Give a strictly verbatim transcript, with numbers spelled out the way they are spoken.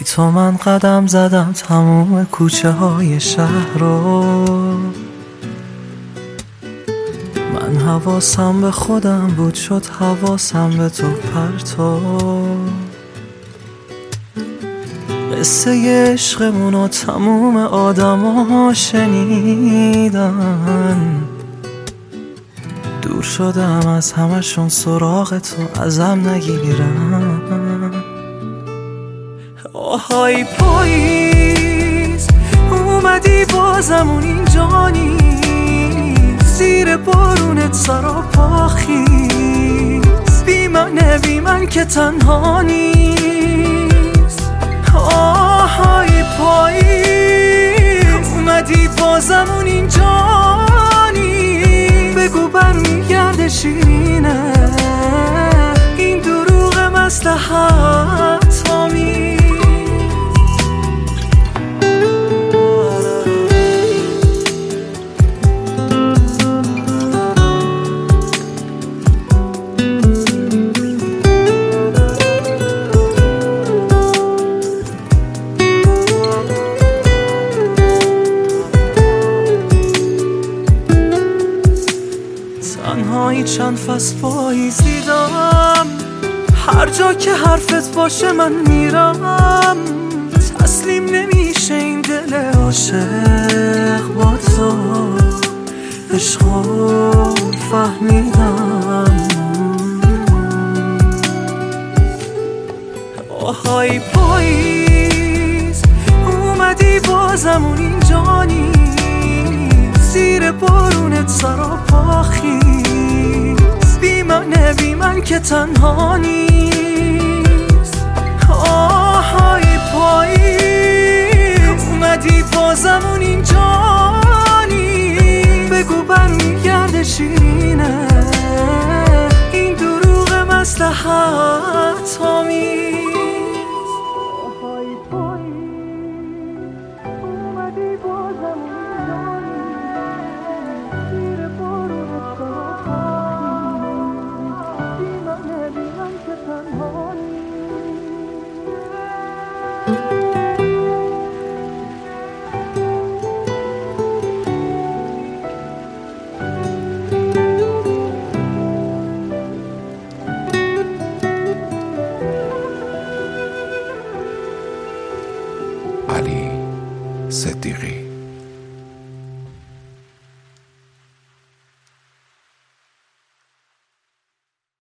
تو من قدم زدم تموم کوچه های شهر رو، من حواسم به خودم بود شد حواسم به تو پرتو. قصه عشقمون و تموم آدم ها شنیدن، دور شدم از همشون سراغ تو ازم نگیرن. آهای پاییز اومدی بازمون اینجا نیست، زیر بارونت سراپا خیز، بی من بی من که تنها نیست. آهای پاییز اومدی بازمون اینجا نیست، بگو برمیگرده شیرینه این دروغ مصلحت آمیز. تنهایی چند فصل پاییز دیدم، هر جا که حرفت باشه من میرم. تسلیم نمیشه این دل عاشق با تو، عشقو فهمیدم. آهای پاییز اومدی بازمون اینجا نیست، زیر بارونت سراپا خیز، بی من بی من که تنها نیست. آهای پاییز اومدی بازمون اینجا نیست، بگو برمیگرده شیرینه این دروغ مصلحت آمیز. علی صدیقی.